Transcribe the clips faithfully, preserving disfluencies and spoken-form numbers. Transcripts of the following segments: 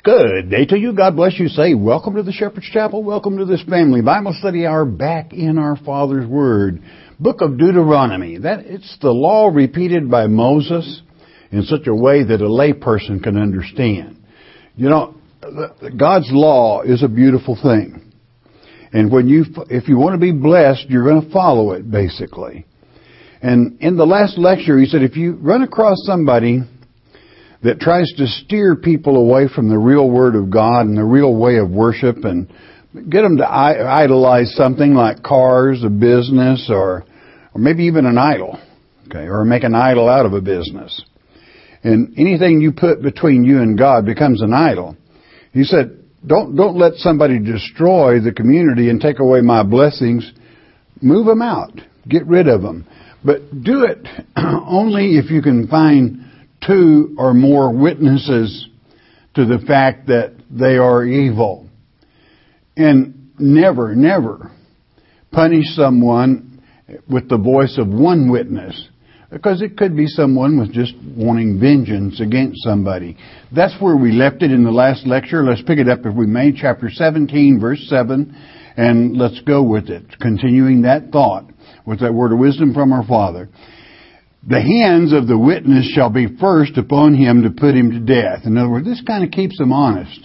Good day to you. God bless you. Say, welcome to the Shepherd's Chapel. Welcome to this family Bible study hour back in our Father's Word. Book of Deuteronomy. That it's the law repeated by Moses in such a way that a layperson can understand. You know, God's law is a beautiful thing. And when you, if you want to be blessed, you're going to follow it, basically. And in the last lecture, he said, if you run across somebody that tries to steer people away from the real Word of God and the real way of worship and get them to idolize something like cars, a business, or or maybe even an idol, okay, or make an idol out of a business. And anything you put between you and God becomes an idol. He said, don't don't let somebody destroy the community and take away my blessings. Move them out. Get rid of them. But do it only if you can find two or more witnesses to the fact that they are evil. And never, never punish someone with the voice of one witness, because it could be someone with just wanting vengeance against somebody. That's where we left it in the last lecture. Let's pick it up, if we may, chapter seventeen, verse seven, and let's go with it, continuing that thought with that word of wisdom from our Father. The hands of the witness shall be first upon him to put him to death. In other words, this kind of keeps him honest.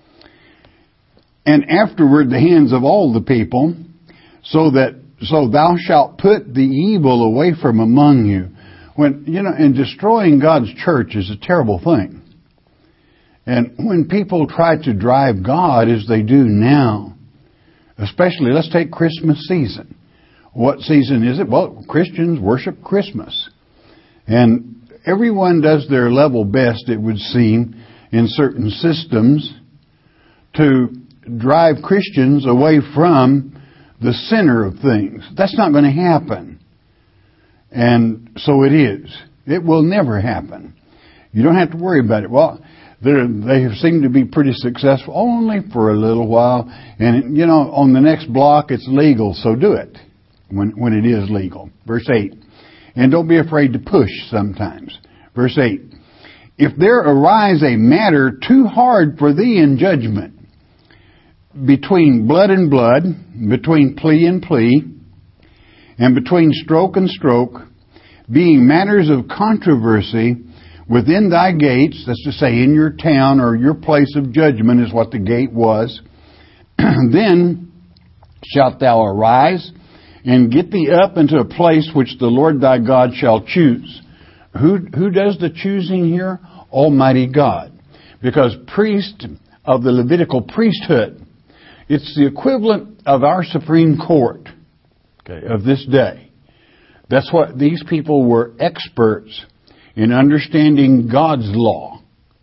And afterward, the hands of all the people, so that so thou shalt put the evil away from among you. When you know, and destroying God's church is a terrible thing. And when people try to drive God as they do now, especially, let's take Christmas season. What season is it? Well, Christians worship Christmas. And everyone does their level best, it would seem, in certain systems to drive Christians away from the center of things. That's not going to happen. And so it is. It will never happen. You don't have to worry about it. Well, they have seemed to be pretty successful only for a little while. And, you know, on the next block it's legal, so do it when, when it is legal. Verse eight. And don't be afraid to push sometimes. Verse eight. If there arise a matter too hard for thee in judgment, between blood and blood, between plea and plea, and between stroke and stroke, being matters of controversy within thy gates, that's to say in your town or your place of judgment is what the gate was, then shalt thou arise and get thee up into a place which the Lord thy God shall choose. Who, who does the choosing here? Almighty God. Because priest of the Levitical priesthood, it's the equivalent of our Supreme Court, okay, of this day. That's what these people were, experts in understanding God's law.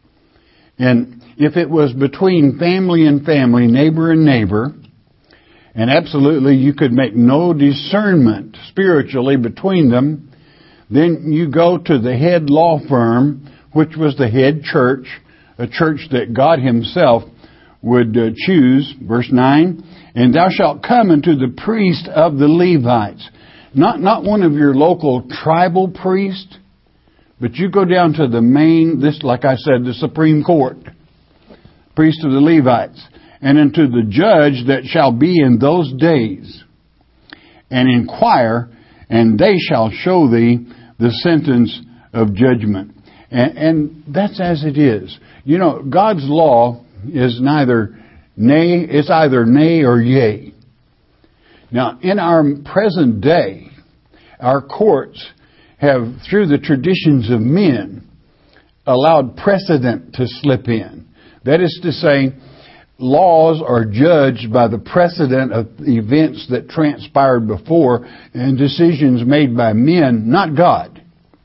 And if it was between family and family, neighbor and neighbor, and absolutely you could make no discernment spiritually between them, then you go to the head law firm, which was the head church, a church that God Himself would uh, choose. Verse nine, and thou shalt come unto the priest of the Levites. Not, not one of your local tribal priests, but you go down to the main, this, like I said, the Supreme Court, priest of the Levites. And unto the judge that shall be in those days, and inquire, and they shall show thee the sentence of judgment. And, and that's as it is. You know, God's law is neither nay, it's either nay or yea. Now, in our present day, our courts have, through the traditions of men, allowed precedent to slip in. That is to say, laws are judged by the precedent of events that transpired before and decisions made by men, not God.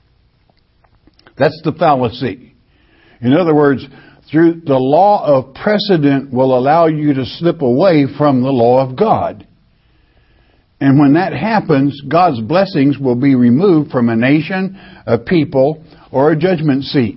That's the fallacy. In other words, through the law of precedent will allow you to slip away from the law of God. And when that happens, God's blessings will be removed from a nation, a people, or a judgment seat.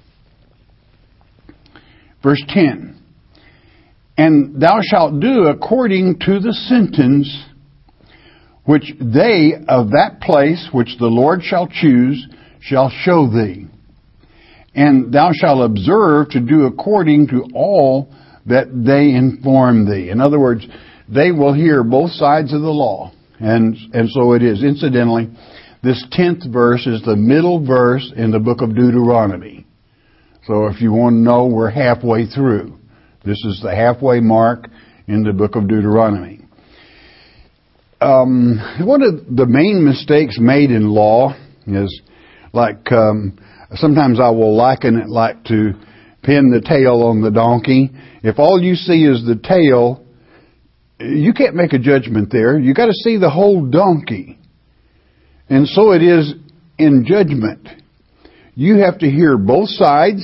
Verse ten. And thou shalt do according to the sentence which they of that place which the Lord shall choose shall show thee. And thou shalt observe to do according to all that they inform thee. In other words, they will hear both sides of the law. And, and so it is. Incidentally, this tenth verse is the middle verse in the book of Deuteronomy. So if you want to know, we're halfway through. This is the halfway mark in the book of Deuteronomy. Um, one of the main mistakes made in law is like, um, sometimes I will liken it like to pin the tail on the donkey. If all you see is the tail, you can't make a judgment there. You got to see the whole donkey. And so it is in judgment. You have to hear both sides.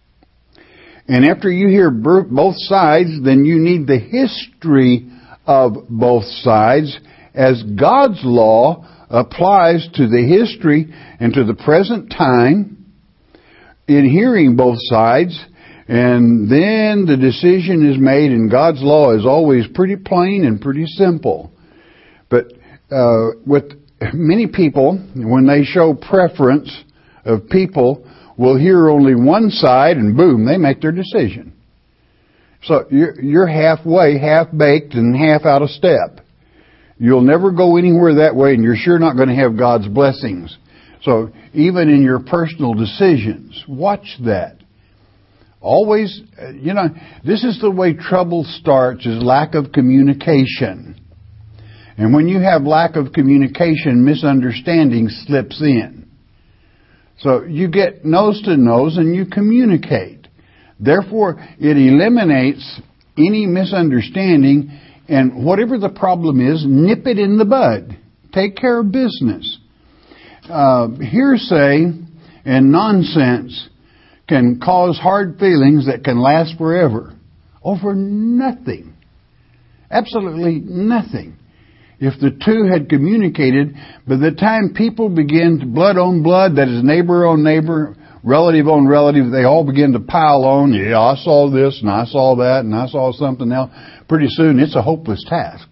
And after you hear both sides, then you need the history of both sides as God's law applies to the history and to the present time in hearing both sides. And then the decision is made, and God's law is always pretty plain and pretty simple. But uh, with many people, when they show preference of people, will hear only one side, and boom, they make their decision. So you're, you're halfway, half-baked, and half out of step. You'll never go anywhere that way, and you're sure not going to have God's blessings. So even in your personal decisions, watch that. Always, you know, this is the way trouble starts, is lack of communication. And when you have lack of communication, misunderstanding slips in. So you get nose to nose and you communicate. Therefore, it eliminates any misunderstanding, and whatever the problem is, nip it in the bud. Take care of business. Uh, hearsay and nonsense can cause hard feelings that can last forever over nothing. Absolutely nothing. If the two had communicated, by the time people begin to blood on blood, that is neighbor on neighbor, relative on relative, they all begin to pile on. Yeah, I saw this and I saw that and I saw something else. Pretty soon it's a hopeless task.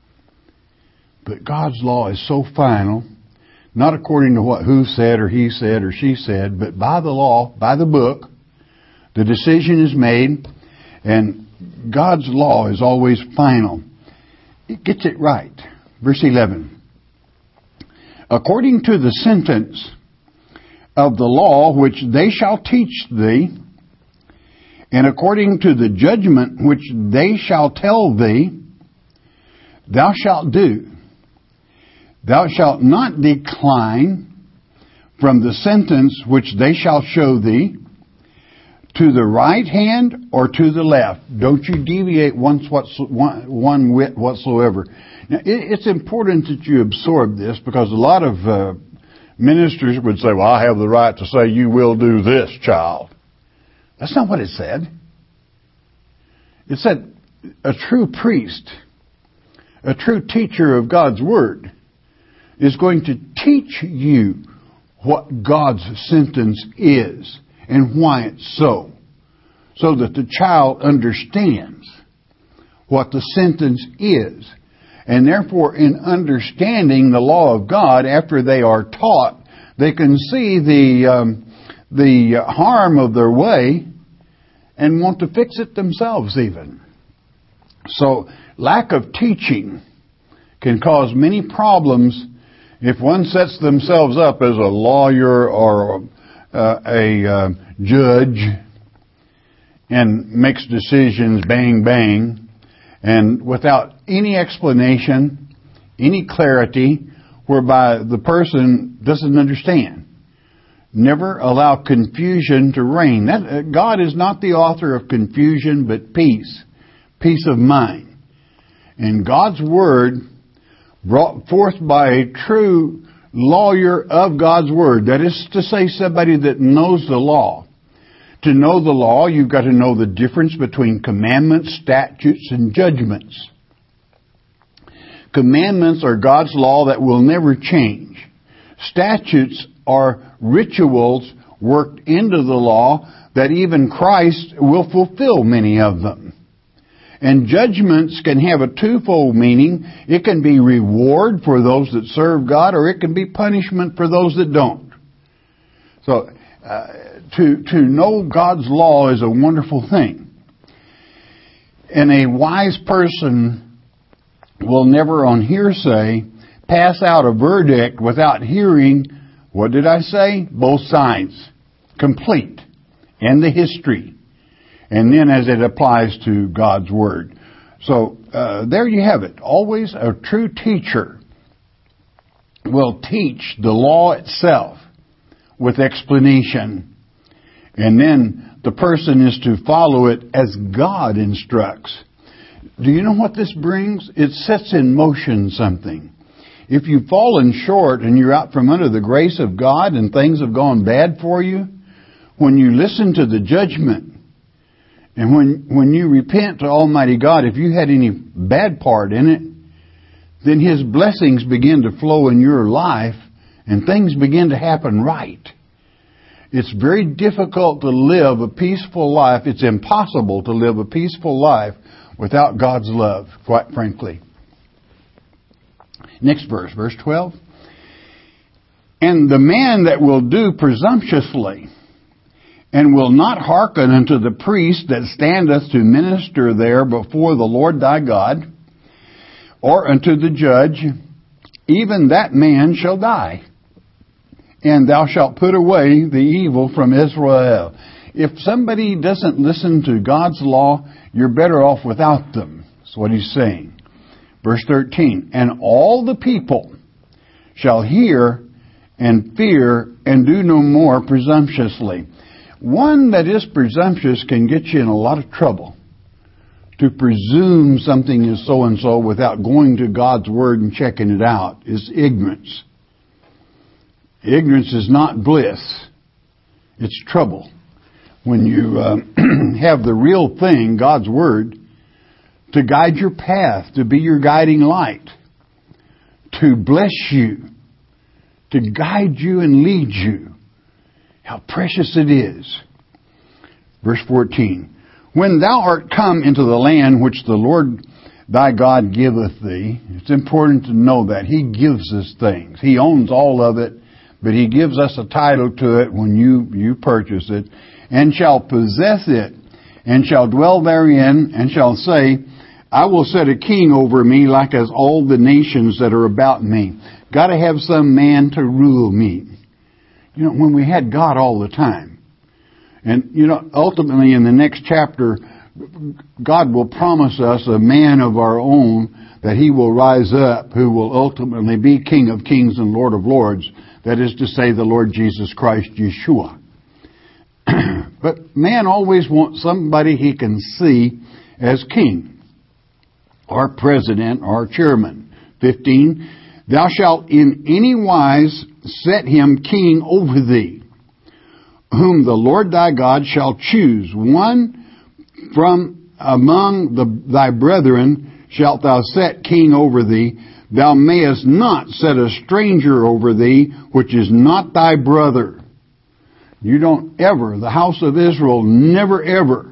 But God's law is so final, not according to what who said or he said or she said, but by the law, by the book, the decision is made, and God's law is always final. It gets it right. Verse eleven. According to the sentence of the law which they shall teach thee, and according to the judgment which they shall tell thee, thou shalt do. Thou shalt not decline from the sentence which they shall show thee, to the right hand or to the left. Don't you deviate once one, one whit whatsoever. Now, it's important that you absorb this, because a lot of uh, ministers would say, well, I have the right to say you will do this, child. That's not what it said. It said a true priest, a true teacher of God's Word, is going to teach you what God's sentence is and why it's so, so that the child understands what the sentence is. And therefore, in understanding the law of God, after they are taught, they can see the um, the harm of their way and want to fix it themselves even. So, lack of teaching can cause many problems if one sets themselves up as a lawyer or uh, a uh, judge and makes decisions bang bang, and without any explanation, any clarity, whereby the person doesn't understand. Never allow confusion to reign. That, uh, God is not the author of confusion, but peace. Peace of mind. And God's Word, brought forth by a true lawyer of God's Word, that is to say, somebody that knows the law. To know the law, you've got to know the difference between commandments, statutes, and judgments. Commandments are God's law that will never change. Statutes are rituals worked into the law that even Christ will fulfill many of them. And judgments can have a twofold meaning. It can be reward for those that serve God, or it can be punishment for those that don't. So, uh, to, to know God's law is a wonderful thing. And a wise person will never on hearsay pass out a verdict without hearing, what did I say? Both sides. Complete. And the history. And then as it applies to God's Word. So, uh, there you have it. Always a true teacher will teach the law itself with explanation. And then the person is to follow it as God instructs. Do you know what this brings? It sets in motion something. If you've fallen short and you're out from under the grace of God and things have gone bad for you, when you listen to the judgment and when, when you repent to Almighty God, if you had any bad part in it, then His blessings begin to flow in your life and things begin to happen right. It's very difficult to live a peaceful life. It's impossible to live a peaceful life without God's love, quite frankly. Next verse, verse twelve. And the man that will do presumptuously, and will not hearken unto the priest that standeth to minister there before the Lord thy God, or unto the judge, even that man shall die. And thou shalt put away the evil from Israel. If somebody doesn't listen to God's law, you're better off without them. That's what he's saying. Verse thirteen, and all the people shall hear and fear and do no more presumptuously. One that is presumptuous can get you in a lot of trouble. To presume something is so-and-so without going to God's Word and checking it out is ignorance. Ignorance is not bliss. It's trouble. When you uh, have the real thing, God's Word, to guide your path, to be your guiding light, to bless you, to guide you and lead you. How precious it is. Verse fourteen. When thou art come into the land which the Lord thy God giveth thee, it's important to know that He gives us things. He owns all of it, but He gives us a title to it when you, you purchase it, and shall possess it, and shall dwell therein, and shall say, I will set a king over me like as all the nations that are about me. Got to have some man to rule me. You know, when we had God all the time. And, you know, ultimately in the next chapter, God will promise us a man of our own that He will rise up who will ultimately be King of Kings and Lord of Lords. That is to say, the Lord Jesus Christ, Yeshua. But man always wants somebody he can see as king, or president, or chairman. fifteen. Thou shalt in any wise set him king over thee, whom the Lord thy God shall choose. One from among the, thy brethren shalt thou set king over thee. Thou mayest not set a stranger over thee, which is not thy brother. You don't ever, the house of Israel never ever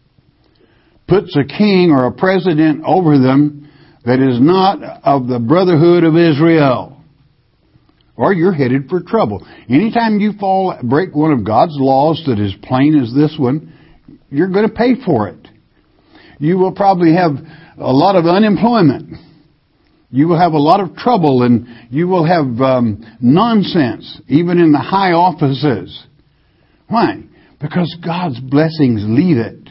puts a king or a president over them that is not of the brotherhood of Israel. Or you're headed for trouble. Anytime you fall, break one of God's laws that is plain as this one, you're going to pay for it. You will probably have a lot of unemployment. You will have a lot of trouble, and you will have um, nonsense, even in the high offices. Why? Because God's blessings lead it.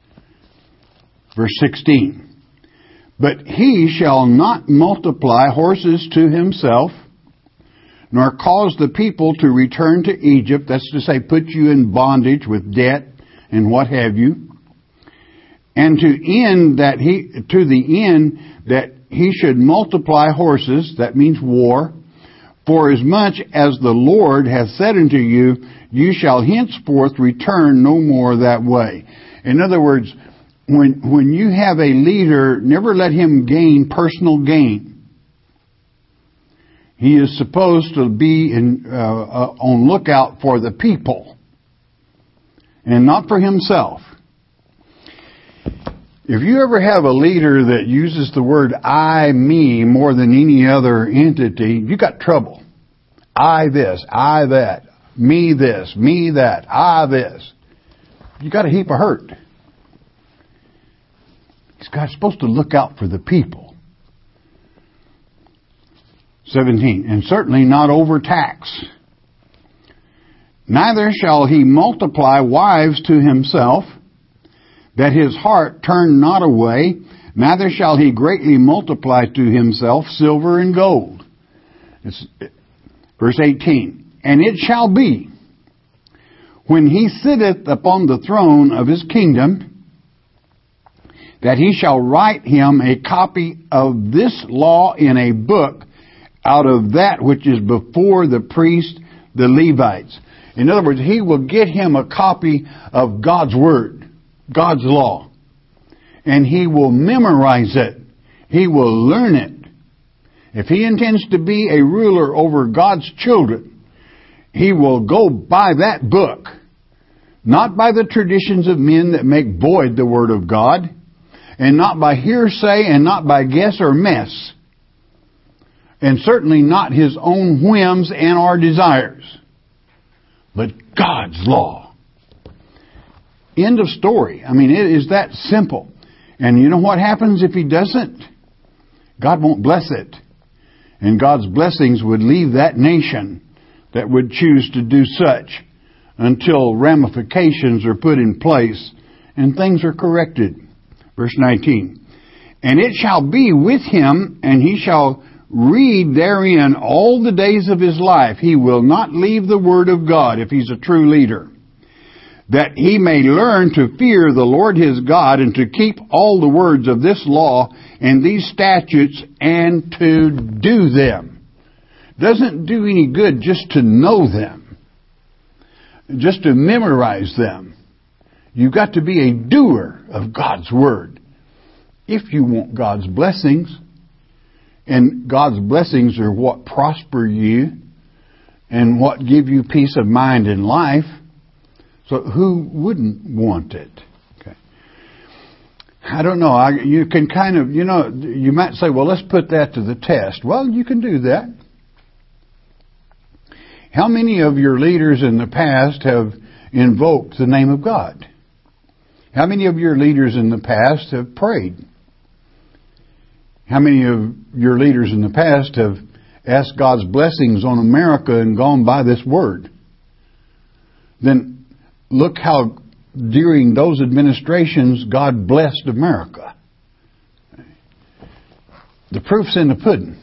Verse sixteen. But he shall not multiply horses to himself, nor cause the people to return to Egypt. That's to say, put you in bondage with debt and what have you. And to end that he, to the end that he should multiply horses, that means war, for as much as the Lord hath said unto you, you shall henceforth return no more that way. In other words, when, when you have a leader, never let him gain personal gain. He is supposed to be in, uh, uh, on lookout for the people and not for himself. If you ever have a leader that uses the word I, me more than any other entity, you got trouble. I this, I that. Me this, me that, I this. You got a heap of hurt. God's supposed to look out for the people. seventeen. And certainly not overtax. Neither shall he multiply wives to himself, that his heart turn not away. Neither shall he greatly multiply to himself silver and gold. It's, verse eighteen. And it shall be, when he sitteth upon the throne of his kingdom, that he shall write him a copy of this law in a book out of that which is before the priest, the Levites. In other words, he will get him a copy of God's Word, God's law. And he will memorize it. He will learn it. If he intends to be a ruler over God's children, he will go by that book, not by the traditions of men that make void the Word of God, and not by hearsay, and not by guess or mess. And certainly not his own whims and our desires. But God's law. End of story. I mean, it is that simple. And you know what happens if he doesn't? God won't bless it. And God's blessings would leave that nation that would choose to do such until ramifications are put in place and things are corrected. Verse nineteen. And it shall be with him, and he shall read therein all the days of his life. He will not leave the word of God, if he's a true leader, that he may learn to fear the Lord his God, and to keep all the words of this law and these statutes, and to do them. Doesn't do any good just to know them, just to memorize them. You've got to be a doer of God's Word if you want God's blessings. And God's blessings are what prosper you and what give you peace of mind in life. So who wouldn't want it? Okay. I don't know. I, you can kind of, you know, you might say, well, let's put that to the test. Well, you can do that. How many of your leaders in the past have invoked the name of God? How many of your leaders in the past have prayed? How many of your leaders in the past have asked God's blessings on America and gone by this word? Then look how during those administrations God blessed America. The proof's in the pudding.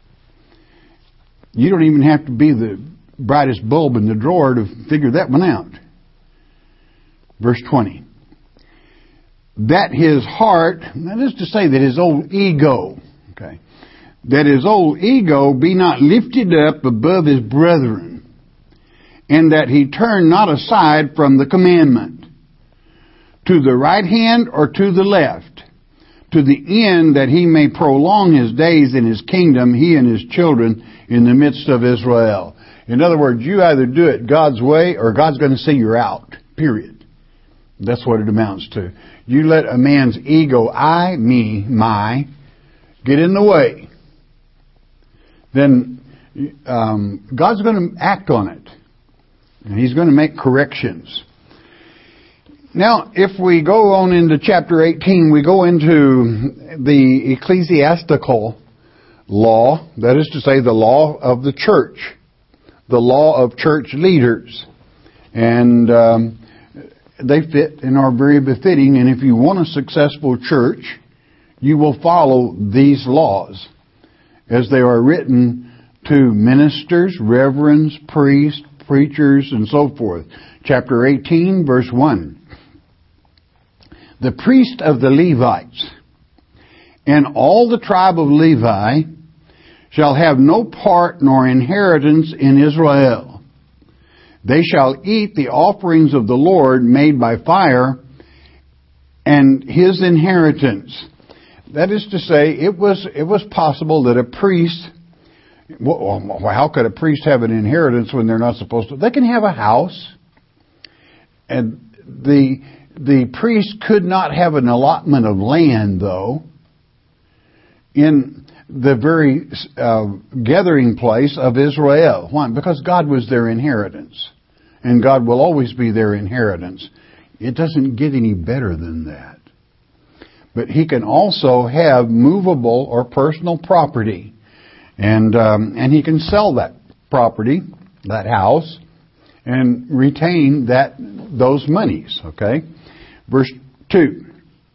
You don't even have to be the brightest bulb in the drawer to figure that one out. Verse twenty. That his heart, that is to say that his old ego, okay, that his old ego be not lifted up above his brethren, and that he turn not aside from the commandment, to the right hand or to the left, to the end that he may prolong his days in his kingdom, he and his children in the midst of Israel. In other words, you either do it God's way or God's going to see you're out, period. That's what it amounts to. You let a man's ego, I, me, my, get in the way, then um, God's going to act on it. And He's going to make corrections. Now, if we go on into chapter eighteen, we go into the ecclesiastical law, that is to say the law of the church, the law of church leaders. And um, they fit and are very befitting. And if you want a successful church, you will follow these laws as they are written to ministers, reverends, priests, preachers, and so forth. Chapter eighteen, verse one. The priest of the Levites and all the tribe of Levi shall have no part nor inheritance in Israel. They shall eat the offerings of the Lord made by fire and His inheritance. That is to say, it was it was possible that a priest, well, how could a priest have an inheritance when they're not supposed to? They can have a house, and the the priest could not have an allotment of land, though, in the very uh, gathering place of Israel. Why? Because God was their inheritance. and God will always be their inheritance. It doesn't get any better than that. But He can also have movable or personal property, and um, and He can sell that property, that house, and retain that those monies. Okay, verse two.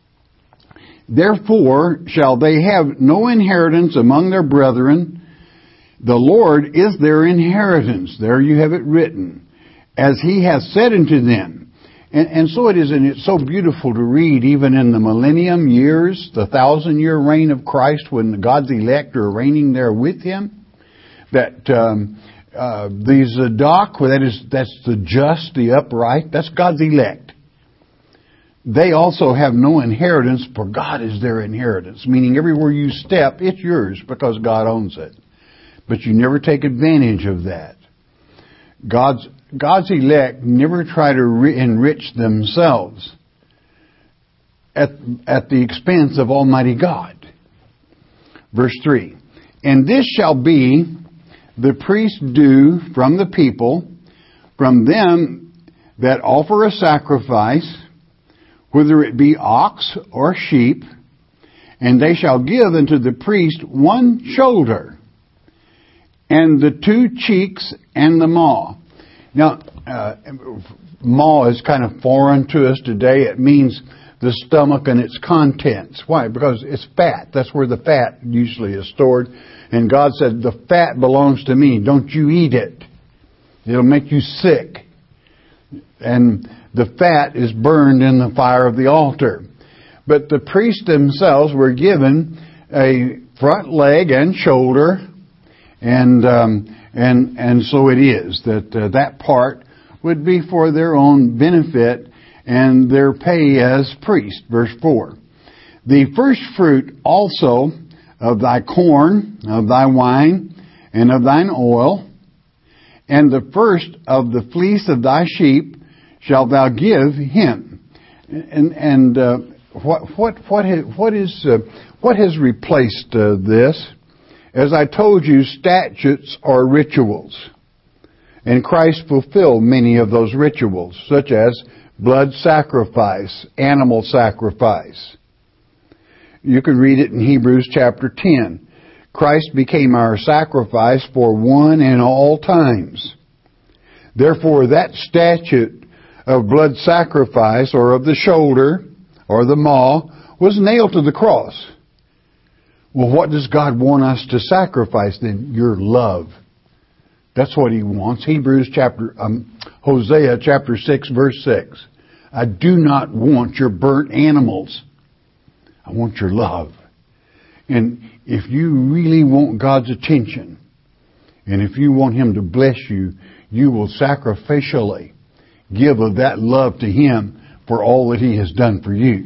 Therefore shall they have no inheritance among their brethren. The Lord is their inheritance. There you have it written, as He has said unto them. And, and so it is, and it's so beautiful to read, even in the millennium years, the thousand-year reign of Christ, when God's elect are reigning there with Him, that um, uh, these Zadok, that is, that's the just, the upright, that's God's elect. They also have no inheritance, for God is their inheritance. Meaning everywhere you step, it's yours because God owns it. But you never take advantage of that. God's God's elect never try to re- enrich themselves at, at the expense of Almighty God. Verse three. And this shall be the priest's due from the people, from them that offer a sacrifice, whether it be ox or sheep, and they shall give unto the priest one shoulder, and the two cheeks, and the maw. Now, uh, maw is kind of foreign to us today. It means the stomach and its contents. Why? Because it's fat. That's where the fat usually is stored. And God said, the fat belongs to me. Don't you eat it. It'll make you sick. And the fat is burned in the fire of the altar. But the priests themselves were given a front leg and shoulder, and um, and and so it is that uh, that part would be for their own benefit and their pay as priest. Verse four. The first fruit also of thy corn, of thy wine, and of thine oil, and the first of the fleece of thy sheep shalt thou give him. And and uh, what what what has, what is uh, what has replaced uh, this? As I told you, statutes are rituals, and Christ fulfilled many of those rituals, such as blood sacrifice, animal sacrifice. You can read it in Hebrews chapter ten. Christ became our sacrifice for one and all times. Therefore, that statute of blood sacrifice, or of the shoulder, or the maw, was nailed to the cross. Well, what does God want us to sacrifice then? Your love. That's what He wants. Hebrews chapter, um, Hosea chapter six, verse six. I do not want your burnt animals. I want your love. And if you really want God's attention, and if you want Him to bless you, you will sacrificially give of that love to Him for all that He has done for you.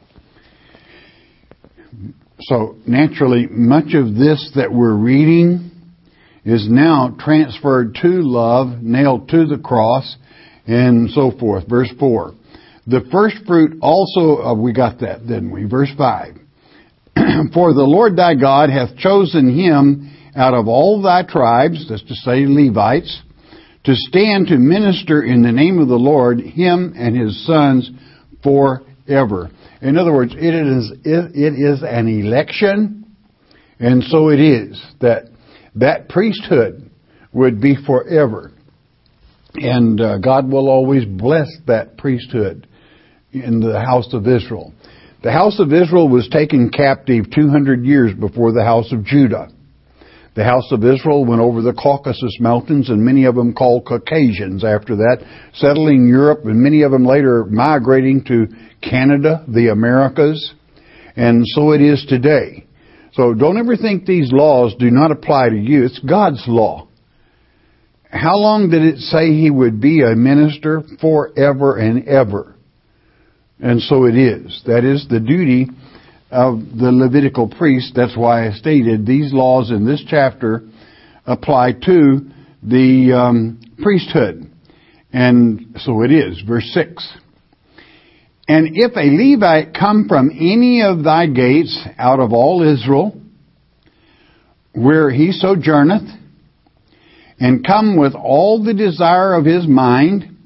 So naturally, much of this that we're reading is now transferred to love, nailed to the cross, and so forth. Verse four. The first fruit also, uh, we got that, didn't we? Verse five. For the Lord thy God hath chosen him out of all thy tribes, that's to say Levites, to stand to minister in the name of the Lord, him and his sons forever. In other words, it is it, it is an election, and so it is that that priesthood would be forever. And uh, God will always bless that priesthood in the house of Israel. The house of Israel was taken captive two hundred years before the house of Judah. The house of Israel went over the Caucasus Mountains, and many of them called Caucasians after that, settling Europe, and many of them later migrating to Canada, the Americas. And so it is today. So don't ever think these laws do not apply to you. It's God's law. How long did it say He would be a minister? Forever and ever. And so it is. That is the duty of the Levitical priest. That's why I stated these laws in this chapter apply to the um, priesthood. And so it is. Verse six. And if a Levite come from any of thy gates out of all Israel, where he sojourneth, and come with all the desire of his mind,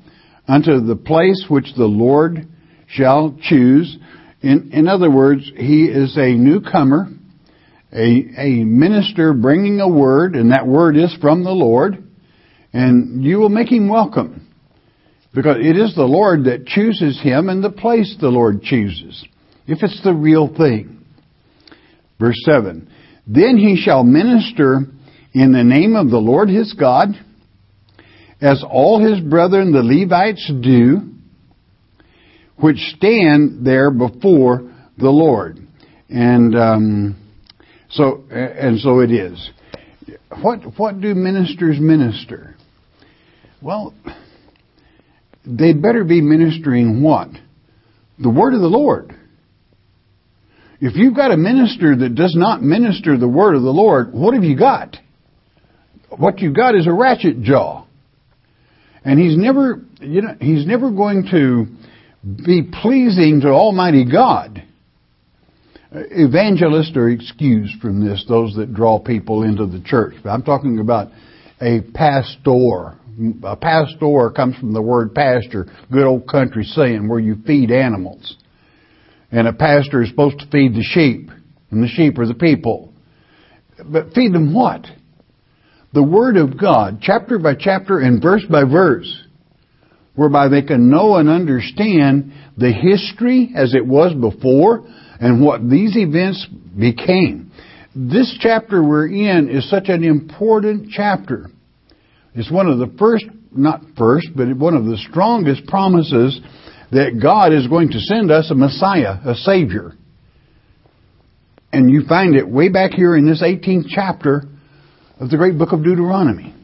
unto the place which the Lord shall choose. In, in other words, he is a newcomer, a, a minister bringing a word, and that word is from the Lord, and you will make him welcome, because it is the Lord that chooses him and the place the Lord chooses, if it's the real thing. Verse seven, then he shall minister in the name of the Lord his God, as all his brethren the Levites do, which stand there before the Lord. And um, so and so it is. What what do ministers minister? Well, they'd better be ministering what? The word of the Lord. If you've got a minister that does not minister the word of the Lord, what have you got? What you've got is a ratchet jaw. And he's never, you know, he's never going to be pleasing to Almighty God. Evangelists are excused from this, those that draw people into the church. I'm talking about a pastor. A pastor comes from the word pasture, good old country saying where you feed animals. And a pastor is supposed to feed the sheep, and the sheep are the people. But feed them what? The Word of God, chapter by chapter and verse by verse, whereby they can know and understand the history as it was before and what these events became. This chapter we're in is such an important chapter. It's one of the first, not first, but one of the strongest promises that God is going to send us a Messiah, a Savior. And you find it way back here in this eighteenth chapter of the great book of Deuteronomy.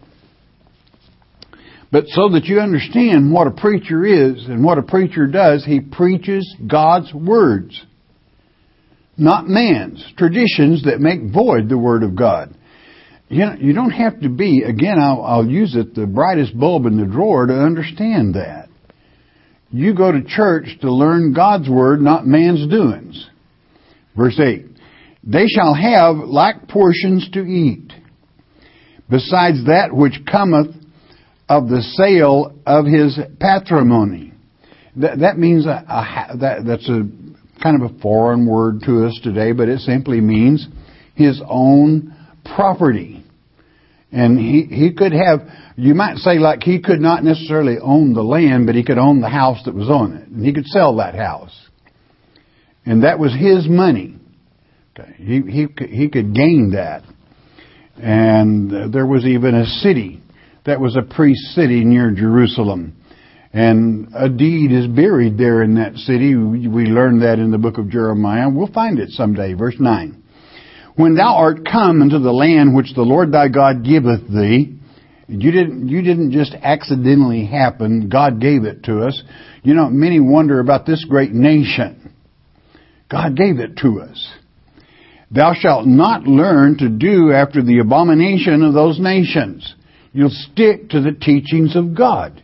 But so that you understand what a preacher is and what a preacher does, he preaches God's words, not man's traditions that make void the Word of God. You know, you don't have to be, again, I'll, I'll use it, the brightest bulb in the drawer to understand that. You go to church to learn God's Word, not man's doings. Verse eight, they shall have like portions to eat, besides that which cometh of the sale of his patrimony. That, that means a, a, that, that's a kind of a foreign word to us today, but it simply means his own property. And he, he could have, you might say like he could not necessarily own the land, but he could own the house that was on it. And he could sell that house. And that was his money. Okay. He, he, he could gain that. And there was even a city that was a priest city near Jerusalem. And a deed is buried there in that city. We learned that in the book of Jeremiah. We'll find it someday. Verse nine. When thou art come into the land which the Lord thy God giveth thee, you didn't, you didn't just accidentally happen. God gave it to us. You know, many wonder about this great nation. God gave it to us. Thou shalt not learn to do after the abomination of those nations. You'll stick to the teachings of God.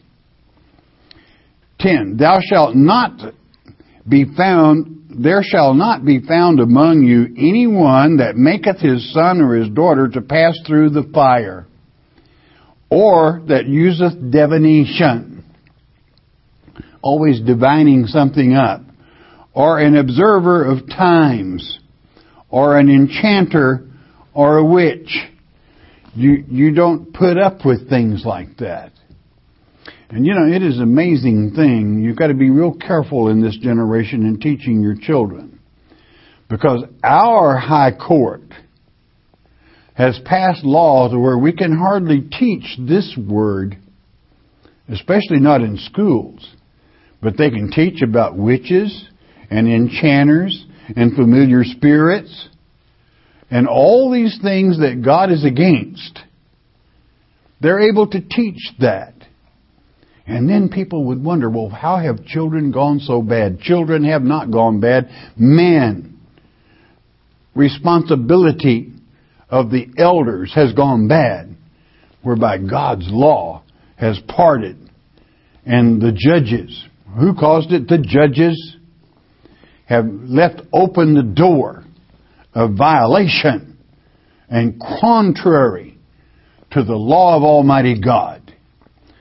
ten. Thou shalt not be found, there shall not be found among you anyone that maketh his son or his daughter to pass through the fire, or that useth divination, always divining something up, or an observer of times, or an enchanter, or a witch. You, you don't put up with things like that. And you know, it is an amazing thing. You've got to be real careful in this generation in teaching your children. Because our high court has passed law to where we can hardly teach this word, especially not in schools. But they can teach about witches and enchanters and familiar spirits and all these things that God is against. They're able to teach that. And then people would wonder, well, how have children gone so bad? Children have not gone bad. Men, responsibility of the elders has gone bad, whereby God's law has parted. And the judges, who caused it? The judges have left open the door of violation and contrary to the law of Almighty God.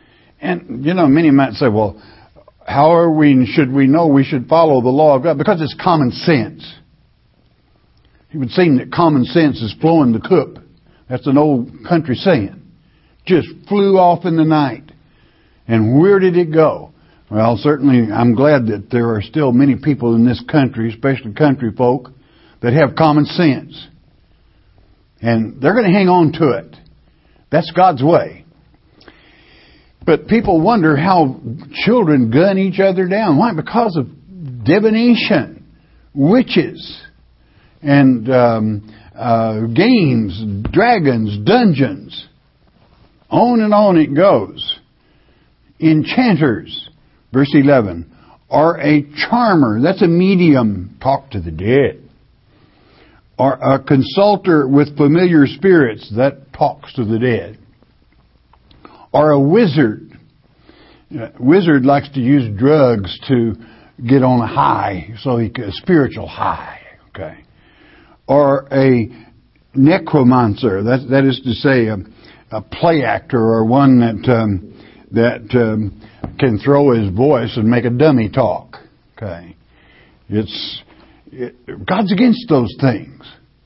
And, you know, many might say, well, how are we, should we know we should follow the law of God? Because it's common sense. It would seem that common sense is flowing the coop. That's an old country saying. Just flew off in the night. And where did it go? Well, certainly I'm glad that there are still many people in this country, especially country folk, that have common sense. And they're going to hang on to it. That's God's way. But people wonder how children gun each other down. Why? Because of divination, witches, and um, uh, games, dragons, dungeons. On and on it goes. Enchanters, verse eleven, are a charmer. That's a medium. Talk to the dead. Or a consulter with familiar spirits. That talks to the dead. Or a wizard. A wizard likes to use drugs to get on a high, so he can, a spiritual high. Okay. Or a necromancer. That that is to say, a, a play actor, or one that um, that um, can throw his voice and make a dummy talk. Okay. It's it, God's against those things.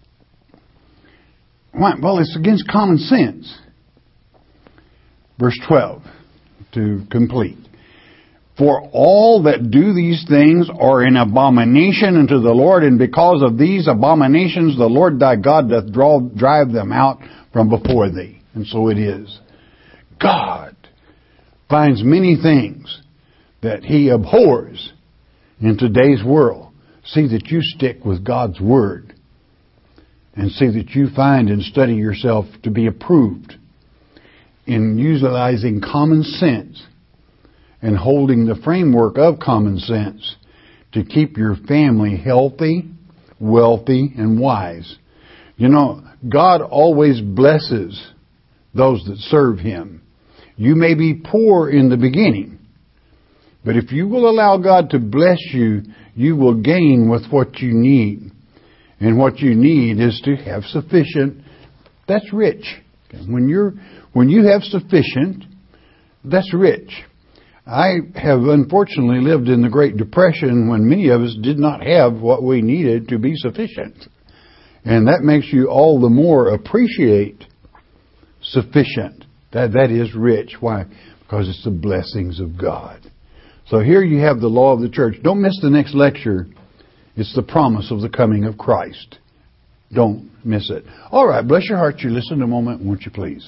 Why? Well, it's against common sense. Verse twelve, to complete. For all that do these things are an abomination unto the Lord, and because of these abominations the Lord thy God doth draw, drive them out from before thee. And so it is. God finds many things that He abhors in today's world. See that you stick with God's Word, and see that you find and study yourself to be approved in utilizing common sense and holding the framework of common sense to keep your family healthy, wealthy, and wise. You know, God always blesses those that serve Him. You may be poor in the beginning, but if you will allow God to bless you, you will gain with what you need. And what you need is to have sufficient. That's rich. When you're When you have sufficient, that's rich. I have unfortunately lived in the Great Depression when many of us did not have what we needed to be sufficient. And that makes you all the more appreciate sufficient. That that is rich. Why? Because it's the blessings of God. So here you have the law of the church. Don't miss the next lecture. It's the promise of the coming of Christ. Don't miss it. All right, bless your heart. You listen a moment, won't you please?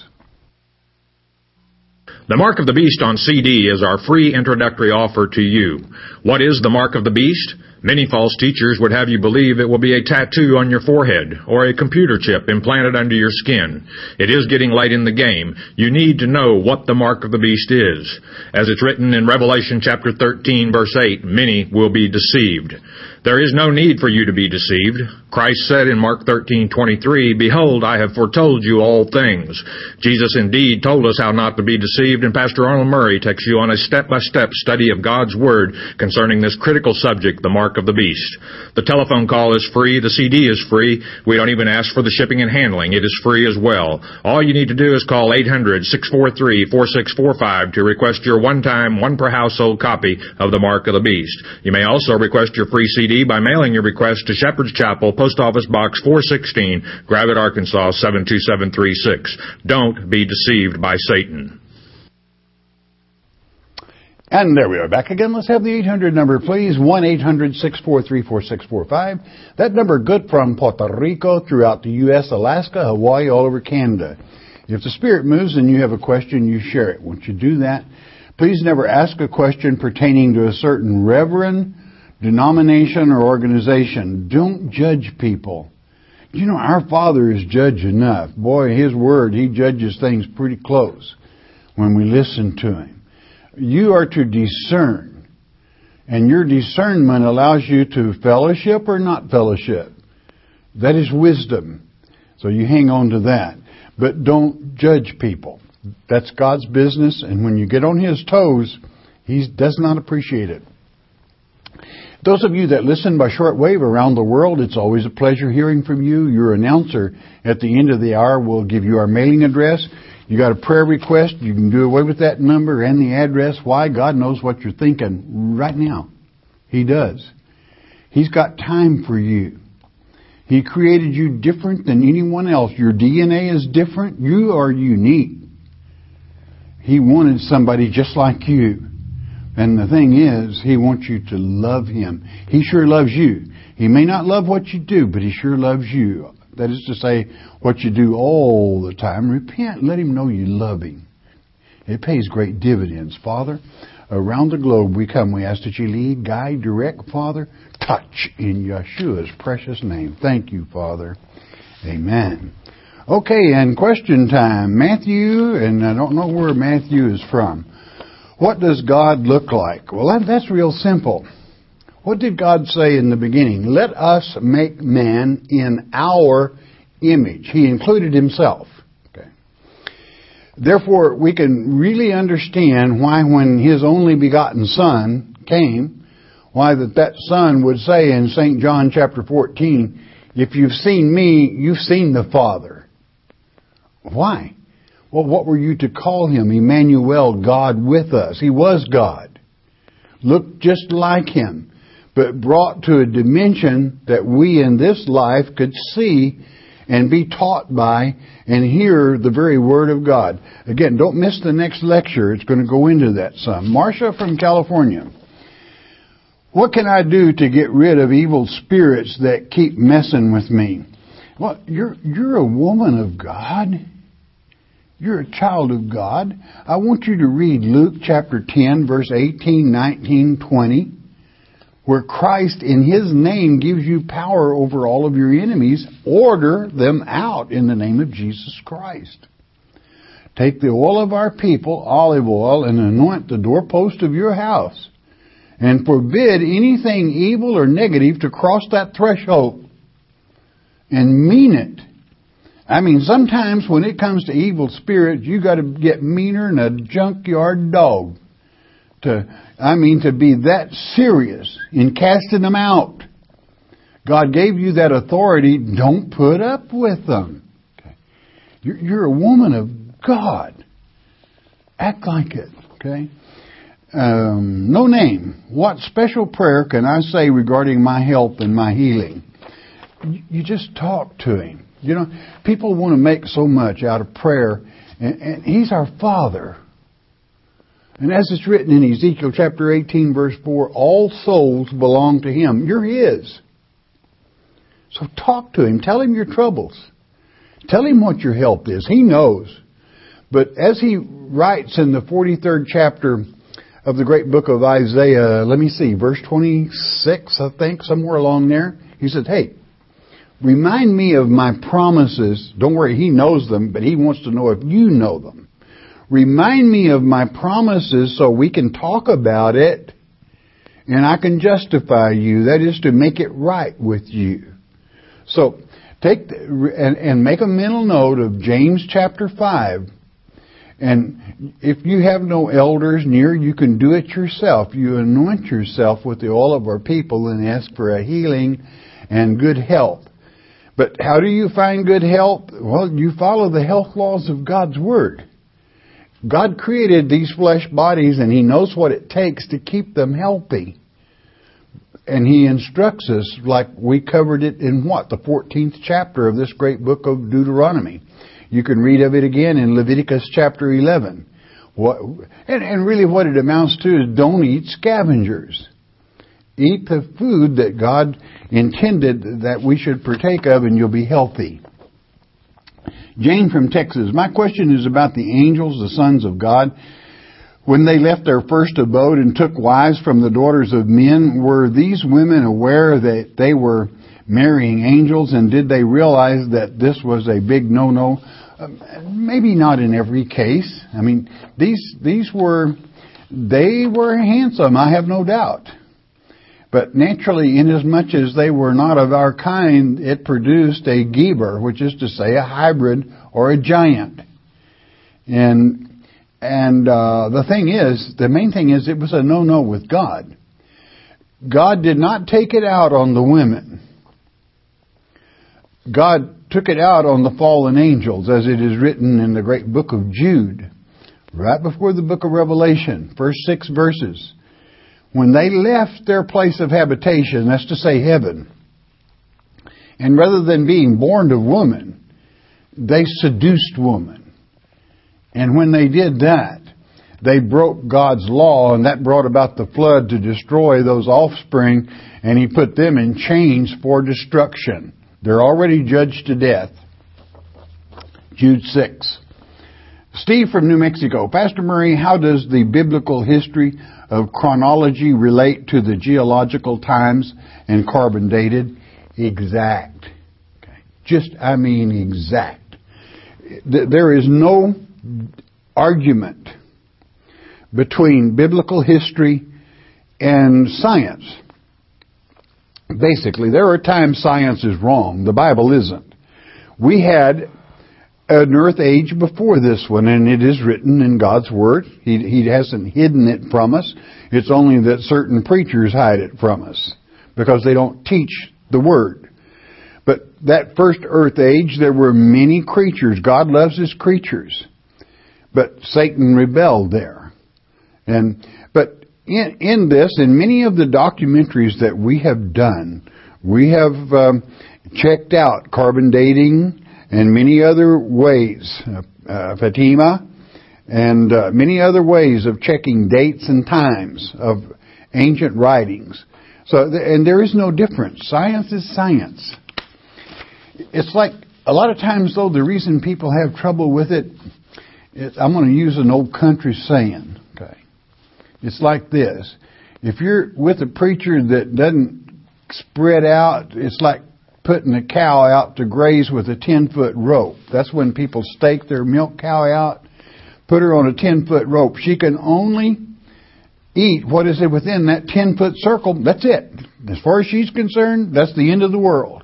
The Mark of the Beast on C D is our free introductory offer to you. What is the Mark of the Beast? Many false teachers would have you believe it will be a tattoo on your forehead or a computer chip implanted under your skin. It is getting late in the game. You need to know what the Mark of the Beast is. As it's written in Revelation chapter thirteen, verse eight, many will be deceived. There is no need for you to be deceived. Christ said in Mark thirteen twenty-three, Behold, I have foretold you all things. Jesus indeed told us how not to be deceived, and Pastor Arnold Murray takes you on a step-by-step study of God's Word concerning this critical subject, the Mark of the Beast. The telephone call is free. The C D is free. We don't even ask for the shipping and handling. It is free as well. All you need to do is call eight hundred, six four three, four six four five to request your one-time, one-per-household copy of the Mark of the Beast. You may also request your free C D by mailing your request to Shepherd's Chapel, Post Office Box four sixteen, Gravette, Arkansas seven two seven three six. Don't be deceived by Satan. And there we are back again. Let's have the eight hundred number, please. one eight hundred, six four three, four six four five. That number good from Puerto Rico, throughout the U S, Alaska, Hawaii, all over Canada. If the Spirit moves and you have a question, you share it. Once you do that, please never ask a question pertaining to a certain reverend, denomination, or organization. Don't judge people. You know, our Father is judge enough. Boy, His Word, He judges things pretty close when we listen to Him. You are to discern. And your discernment allows you to fellowship or not fellowship. That is wisdom. So you hang on to that. But don't judge people. That's God's business. And when you get on His toes, He does not appreciate it. Those of you that listen by shortwave around the world, it's always a pleasure hearing from you. Your announcer at the end of the hour will give you our mailing address. You got a prayer request, you can do away with that number and the address. Why? God knows what you're thinking right now. He does. He's got time for you. He created you different than anyone else. Your D N A is different. You are unique. He wanted somebody just like you. And the thing is, He wants you to love Him. He sure loves you. He may not love what you do, but He sure loves you. That is to say, what you do all the time. Repent. Let Him know you love Him. It pays great dividends. Father, around the globe we come. We ask that You lead, guide, direct, Father. Touch in Yeshua's precious name. Thank You, Father. Amen. Okay, and question time. Matthew, and I don't know where Matthew is from. What does God look like? Well, that, that's real simple. What did God say in the beginning? Let us make man in our image. He included Himself. Okay. Therefore, we can really understand why when His only begotten Son came, why that that Son would say in Saint John chapter fourteen, if you've seen me, you've seen the Father. Why? Well, what were you to call Him? Emmanuel, God with us. He was God. Looked just like Him, but brought to a dimension that we in this life could see and be taught by and hear the very Word of God. Again, don't miss the next lecture. It's going to go into that some. Marcia from California. What can I do to get rid of evil spirits that keep messing with me? Well, you're, you're a woman of God. You're a child of God. I want you to read Luke chapter ten, verse eighteen, nineteen, twenty, where Christ in His name gives you power over all of your enemies. Order them out in the name of Jesus Christ. Take the oil of our people, olive oil, and anoint the doorpost of your house. And forbid anything evil or negative to cross that threshold. And mean it. I mean, sometimes when it comes to evil spirits, you got to get meaner than a junkyard dog. To, I mean, to be that serious in casting them out. God gave you that authority. Don't put up with them. Okay. You're, you're a woman of God. Act like it. Okay. Um, no name. What special prayer can I say regarding my health and my healing? You, you just talk to Him. You know, people want to make so much out of prayer, and, and He's our Father. And as it's written in Ezekiel chapter eighteen, verse four, all souls belong to Him. You're His. So talk to Him. Tell Him your troubles. Tell Him what your health is. He knows. But as He writes in the forty-third chapter of the great book of Isaiah, let me see, verse twenty-six, I think, somewhere along there. He said, hey, remind me of my promises. Don't worry, He knows them, but He wants to know if you know them. Remind me of my promises so we can talk about it and I can justify you. That is to make it right with you. So take the, and, and make a mental note of James chapter five. And if you have no elders near, you can do it yourself. You anoint yourself with the oil of our people and ask for a healing and good health. But how do you find good health? Well, you follow the health laws of God's Word. God created these flesh bodies and He knows what it takes to keep them healthy. And He instructs us like we covered it in what? The fourteenth chapter of this great book of Deuteronomy. You can read of it again in Leviticus chapter eleven. What, and, and really what it amounts to is don't eat scavengers. Eat the food that God intended that we should partake of and you'll be healthy. Jane from Texas. My question is about the angels, the sons of God. When they left their first abode and took wives from the daughters of men, were these women aware that they were marrying angels, and did they realize that this was a big no-no? Uh, maybe not in every case. I mean, these these were, they were handsome, I have no doubt. But naturally, inasmuch as they were not of our kind, it produced a Geber, which is to say a hybrid or a giant. And and uh, the thing is, the main thing is, it was a no-no with God. God did not take it out on the women. God took it out on the fallen angels, as it is written in the great book of Jude, right before the book of Revelation, first six verses. When they left their place of habitation, that's to say heaven, and rather than being born of woman, they seduced woman. And when they did that, they broke God's law, and that brought about the flood to destroy those offspring, and He put them in chains for destruction. They're already judged to death. Jude six. Steve from New Mexico. Pastor Murray, how does the biblical history of chronology relate to the geological times and carbon dated? Exact. Okay. Just, I mean exact. There is no argument between biblical history and science. Basically, there are times science is wrong. The Bible isn't. We had an earth age before this one, and it is written in God's Word. He, he hasn't hidden it from us. It's only that certain preachers hide it from us because they don't teach the Word. But that first earth age, there were many creatures. God loves His creatures. But Satan rebelled there. And but in, in this, in many of the documentaries that we have done, we have um, checked out carbon dating and many other ways, uh, uh, Fatima, and uh, many other ways of checking dates and times of ancient writings. So, th- and there is no difference. Science is science. It's like a lot of times, though, the reason people have trouble with it, it I'm going to use an old country saying. Okay. It's like this. If you're with a preacher that doesn't spread out, it's like putting a cow out to graze with a ten-foot rope. That's when people stake their milk cow out, put her on a ten-foot rope. She can only eat what is within that ten-foot circle. That's it. As far as she's concerned, that's the end of the world.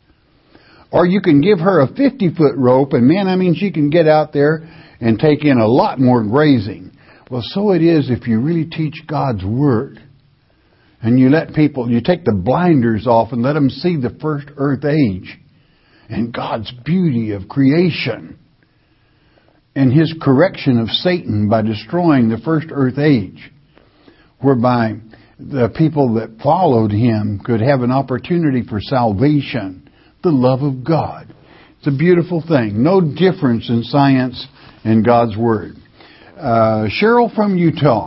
Or you can give her a fifty-foot rope, and man, I mean, she can get out there and take in a lot more grazing. Well, so it is if you really teach God's Word and you let people, you take the blinders off and let them see the first earth age and God's beauty of creation and His correction of Satan by destroying the first earth age, whereby the people that followed Him could have an opportunity for salvation, the love of God. It's a beautiful thing. No difference in science and God's Word. Uh, Cheryl from Utah.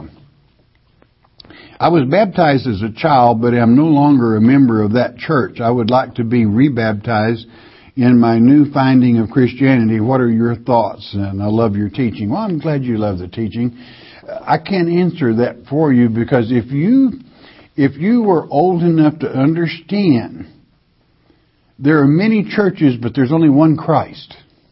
I was baptized as a child, but am no longer a member of that church. I would like to be rebaptized in my new finding of Christianity. What are your thoughts? And I love your teaching. Well, I'm glad you love the teaching. I can't answer that for you because if you, if you were old enough to understand, there are many churches, but there's only one Christ.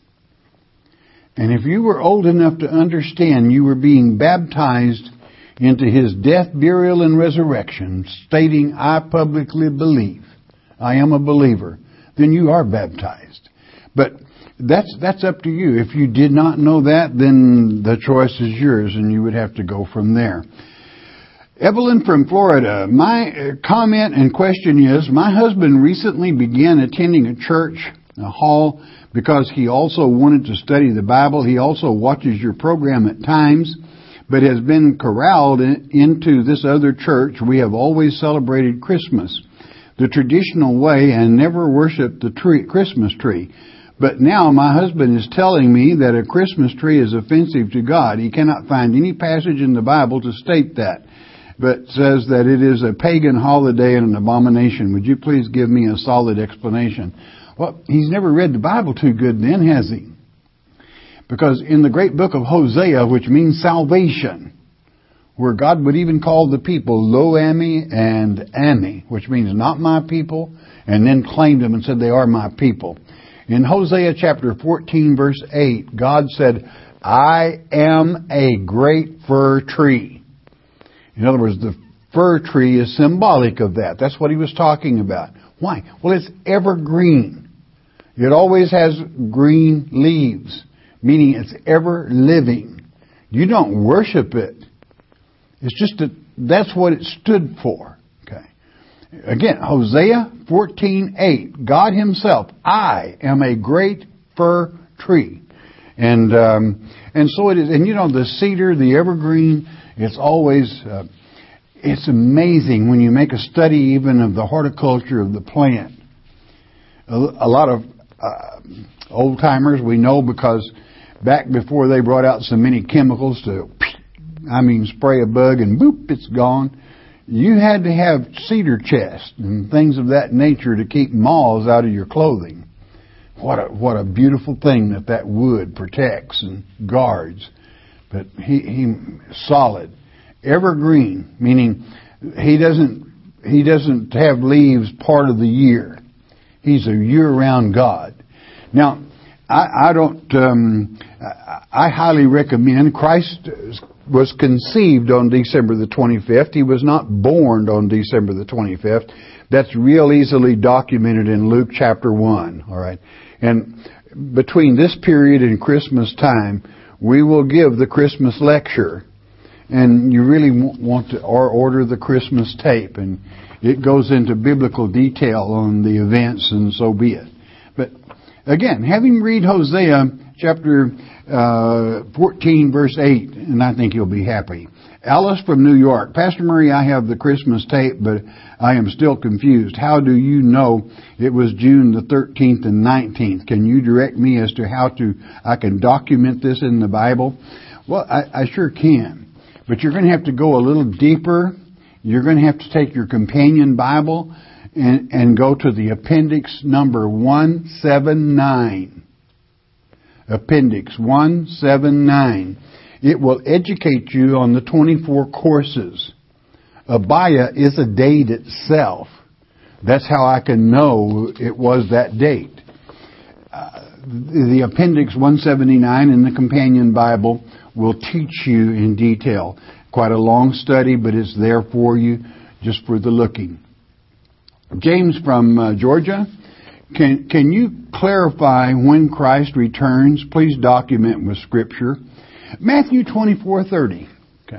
And if you were old enough to understand you were being baptized into His death, burial, and resurrection, stating, I publicly believe, I am a believer, then you are baptized. But that's that's up to you. If you did not know that, then the choice is yours, and you would have to go from there. Evelyn from Florida, my comment and question is, my husband recently began attending a church, a hall, because he also wanted to study the Bible. He also watches your program at times, but has been corralled in, into this other church. We have always celebrated Christmas the traditional way and never worshiped the tree, Christmas tree. But now my husband is telling me that a Christmas tree is offensive to God. He cannot find any passage in the Bible to state that, but says that it is a pagan holiday and an abomination. Would you please give me a solid explanation? Well, he's never read the Bible too good then, has he? Because in the great book of Hosea, which means salvation, where God would even call the people Lo-Ami and Ami, which means not my people, and then claimed them and said they are my people. In Hosea chapter fourteen, verse eight, God said, I am a great fir tree. In other words, the fir tree is symbolic of that. That's what he was talking about. Why? Well, it's evergreen. It always has green leaves, meaning it's ever living. You don't worship it. It's just that that's what it stood for. Okay. Again, Hosea fourteen eight. God himself, I am a great fir tree. And um, and so it is. And you know, the cedar, the evergreen, it's always, uh, it's amazing when you make a study even of the horticulture of the plant. A, a lot of uh, old timers we know, because back before they brought out so many chemicals to, I mean, spray a bug and boop, it's gone. You had to have cedar chests and things of that nature to keep moths out of your clothing. What a, what a beautiful thing that that wood protects and guards. But he, he, solid. Evergreen, meaning he doesn't, he doesn't have leaves part of the year. He's a year-round God. Now, I, I don't, um, I, I highly recommend, Christ was conceived on December the twenty-fifth. He was not born on December the twenty-fifth. That's real easily documented in Luke chapter one, all right? And between this period and Christmas time, we will give the Christmas lecture. And you really want to or order the Christmas tape, and it goes into biblical detail on the events, and so be it. But again, have him read Hosea chapter uh, fourteen, verse eight, and I think you'll be happy. Alice from New York. Pastor Murray, I have the Christmas tape, but I am still confused. How do you know it was June the thirteenth and nineteenth? Can you direct me as to how to I can document this in the Bible? Well, I, I sure can. But you're going to have to go a little deeper. You're going to have to take your companion Bible and, and go to the appendix number one seventy-nine. Appendix one seventy-nine. It will educate you on the twenty-four courses. Abaya is a date itself. That's how I can know it was that date. Uh, the appendix one seventy-nine in the companion Bible will teach you in detail. Quite a long study, but it's there for you, just for the looking. James from uh, Georgia, can can you clarify when Christ returns? Please document with Scripture. Matthew twenty-four thirty. Okay.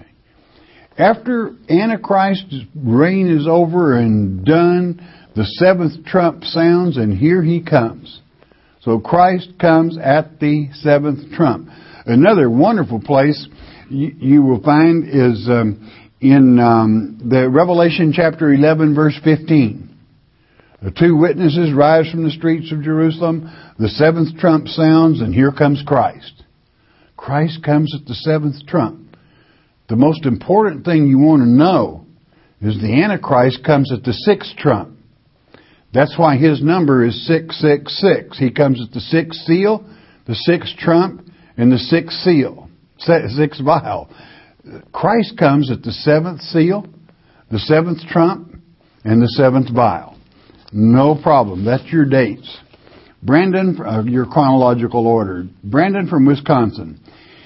After Antichrist's reign is over and done, the seventh trump sounds, and here he comes. So Christ comes at the seventh trump. Another wonderful place you, you will find is um, in um, the Revelation chapter eleven, verse fifteen. The two witnesses rise from the streets of Jerusalem. The seventh trump sounds, and here comes Christ. Christ comes at the seventh trump. The most important thing you want to know is the Antichrist comes at the sixth trump. That's why his number is six six six. He comes at the sixth seal, the sixth trump, and the sixth seal, sixth vial. Christ comes at the seventh seal, the seventh trump, and the seventh vial. No problem. That's your dates. Brandon, uh, your chronological order. Brandon from Wisconsin.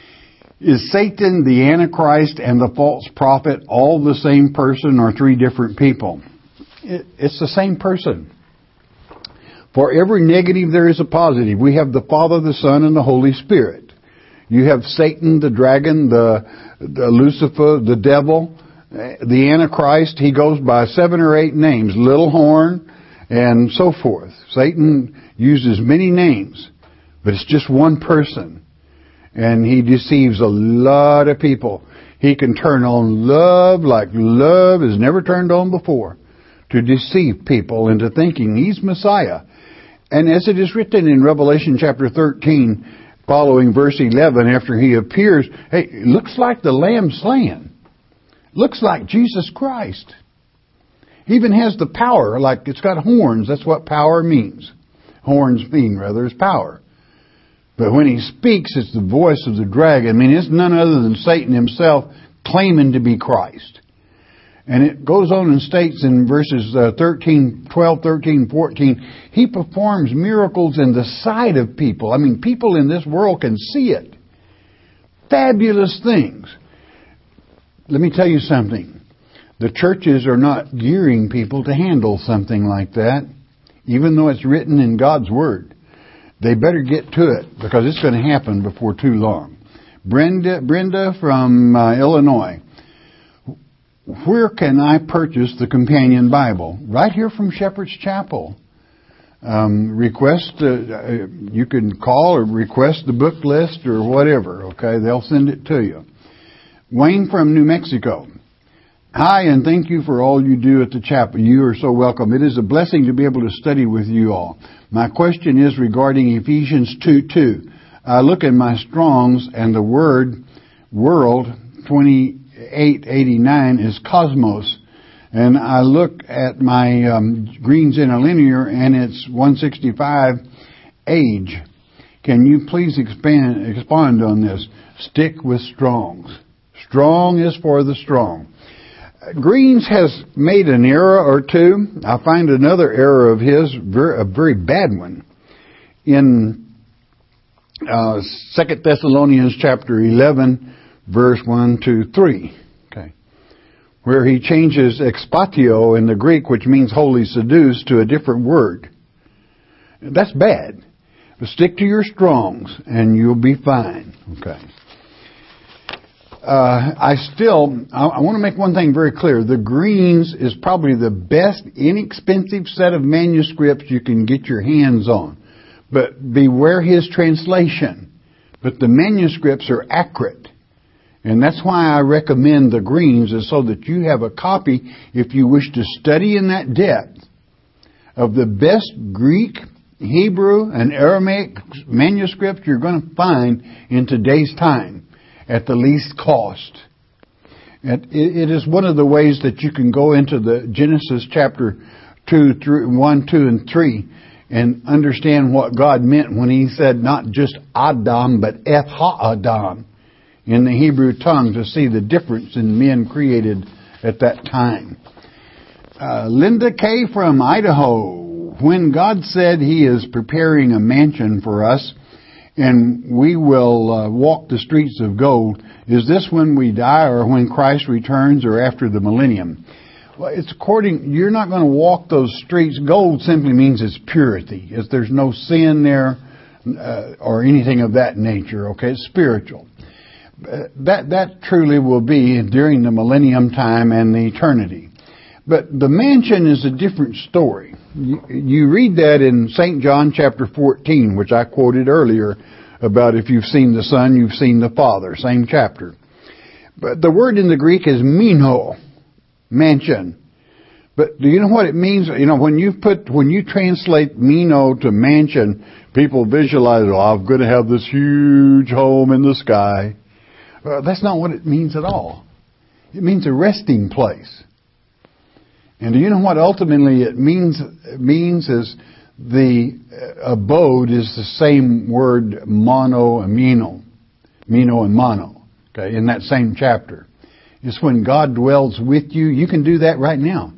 Is Satan, the Antichrist, and the false prophet all the same person or three different people? It, it's the same person. For every negative there is a positive. We have the Father, the Son, and the Holy Spirit. You have Satan, the dragon, the, the Lucifer, the devil, the Antichrist. He goes by seven or eight names, little horn, and so forth. Satan uses many names, but it's just one person. And he deceives a lot of people. He can turn on love like love has never turned on before, to deceive people into thinking he's Messiah. And as it is written in Revelation chapter thirteen, following verse eleven, after he appears, hey, it looks like the Lamb slain. Looks like Jesus Christ. He even has the power, like it's got horns. That's what power means. Horns mean, rather, is power. But when he speaks, it's the voice of the dragon. I mean, it's none other than Satan himself claiming to be Christ. And it goes on and states in verses uh, thirteen, twelve, thirteen, fourteen, he performs miracles in the sight of people. I mean, people in this world can see it. Fabulous things. Let me tell you something. The churches are not gearing people to handle something like that, even though it's written in God's Word. They better get to it, because it's going to happen before too long. Brenda, Brenda from uh, Illinois. where can I purchase the Companion Bible? Right here from Shepherd's Chapel. Um, request, uh, you can call or request the book list or whatever, okay? They'll send it to you. Wayne from New Mexico. Hi, and thank you for all you do at the chapel. You are so welcome. It is a blessing to be able to study with you all. My question is regarding Ephesians two two. I look in my Strong's and the word world twenty-eight eighty-nine is cosmos. And I look at my um, Green's Interlinear and it's one sixty-five age. Can you please expand, expand on this? Stick with Strong's. Strong is for the strong. Green's has made an error or two. I find another error of his, a very bad one, in uh, Second Thessalonians chapter eleven, verse one, two, three. Okay, where he changes expatio in the Greek, which means wholly seduced, to a different word. That's bad. But stick to your Strongs, and you'll be fine. Okay. Uh, I still, I, I want to make one thing very clear. The Green's is probably the best inexpensive set of manuscripts you can get your hands on. But beware his translation. But the manuscripts are accurate. And that's why I recommend the Green's, is so that you have a copy if you wish to study in that depth of the best Greek, Hebrew, and Aramaic manuscripts you're going to find in today's time, at the least cost. And it is one of the ways that you can go into the Genesis chapter two, three, one, two, and three and understand what God meant when He said not just Adam, but Eth Ha-Adam in the Hebrew tongue, to see the difference in men created at that time. Uh, Linda K. from Idaho. When God said He is preparing a mansion for us, and we will uh, walk the streets of gold, is this when we die or when Christ returns or after the millennium? Well, it's according, you're not going to walk those streets. Gold simply means it's purity. It's, there's no sin there uh, or anything of that nature, okay? It's spiritual. Uh, that, that truly will be during the millennium time and the eternity. But the mansion is a different story. You, you read that in Saint John chapter fourteen, which I quoted earlier, about if you've seen the Son, you've seen the Father. Same chapter. But the word in the Greek is meno, mansion. But do you know what it means? You know, when you put, when you translate meno to mansion, people visualize, oh, I'm going to have this huge home in the sky. Well, that's not what it means at all. It means a resting place. And do you know what ultimately it means? It means is the abode is the same word mono and meno. Meno and mono. Okay, in that same chapter. It's when God dwells with you. You can do that right now.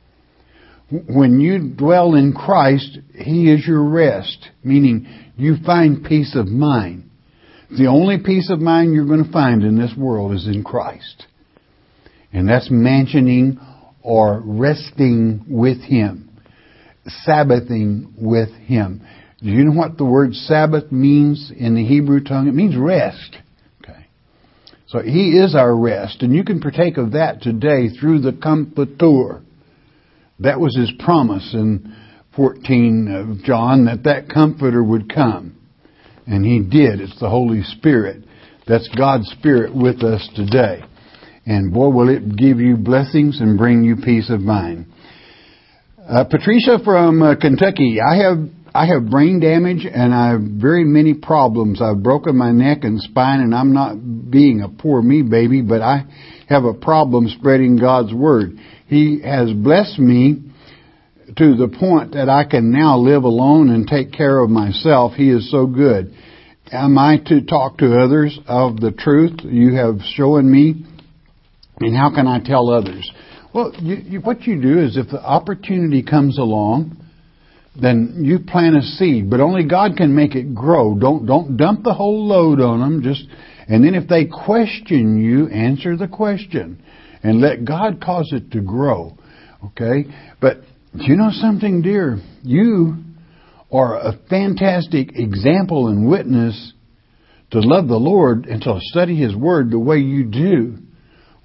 When you dwell in Christ, He is your rest. Meaning you find peace of mind. The only peace of mind you're going to find in this world is in Christ. And that's mansioning or resting with Him. Sabbathing with Him. Do you know what the word Sabbath means in the Hebrew tongue? It means rest. Okay. So He is our rest. And you can partake of that today through the Comforter. That was His promise in fourteen of John, that that Comforter would come. And He did. It's the Holy Spirit. That's God's Spirit with us today. And boy, will it give you blessings and bring you peace of mind. Uh, Patricia from uh, Kentucky. I have I have brain damage and I have very many problems. I've broken my neck and spine, and I'm not being a poor me baby, but I have a problem spreading God's Word. He has blessed me to the point that I can now live alone and take care of myself. He is so good. Am I to talk to others of the truth you have shown me? And how can I tell others? Well, you, you, what you do is if the opportunity comes along, then you plant a seed. But only God can make it grow. Don't don't dump the whole load on them. Just and then if they question you, answer the question. And let God cause it to grow. Okay? But you know something, dear? You are a fantastic example and witness to love the Lord and to study His Word the way you do.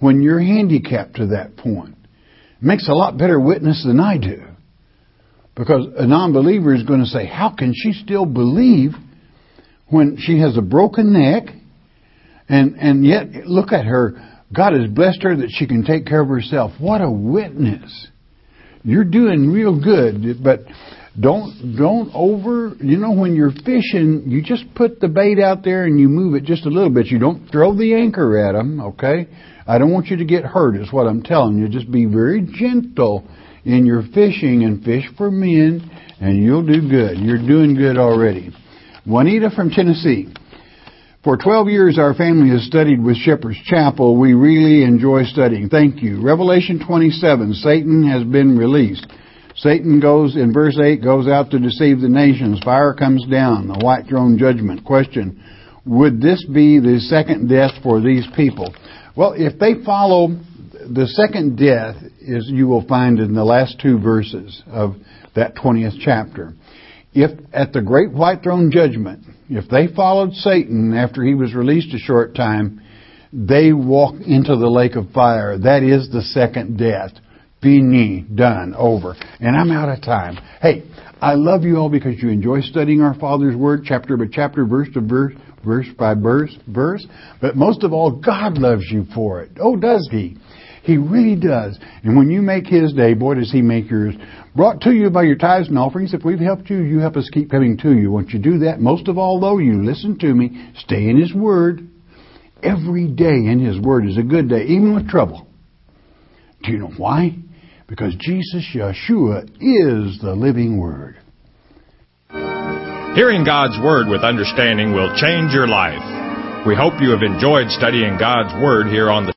when you're handicapped to that point. It makes a lot better witness than I do. Because a non-believer is going to say, how can she still believe when she has a broken neck? And, and yet, look at her. God has blessed her that she can take care of herself. What a witness. You're doing real good, but don't, don't over, you know, when you're fishing, you just put the bait out there and you move it just a little bit. You don't throw the anchor at them, okay? I don't want you to get hurt is what I'm telling you. Just be very gentle in your fishing and fish for men, and you'll do good. You're doing good already. Juanita from Tennessee. For twelve years, our family has studied with Shepherd's Chapel. We really enjoy studying. Thank you. Revelation twenty-seven, Satan has been released. Satan goes, in verse eight, goes out to deceive the nations. Fire comes down, the white throne judgment. Question, would this be the second death for these people? Well, if they follow, the second death is, you will find in the last two verses of that twentieth chapter. If at the great white throne judgment, if they followed Satan after he was released a short time, they walk into the lake of fire. That is the second death. Fini, done, over. And I'm out of time. Hey, I love you all because you enjoy studying our Father's Word, chapter by chapter, verse to verse, verse by verse, verse. But most of all, God loves you for it. Oh, does He? He really does. And when you make His day, boy, does He make yours. Brought to you by your tithes and offerings. If we've helped you, you help us keep coming to you. Once you do that, most of all, though, you listen to me. Stay in His Word. Every day in His Word is a good day, even with trouble. Do you know why? Because Jesus, Yeshua, is the living Word. Hearing God's Word with understanding will change your life. We hope you have enjoyed studying God's Word here on the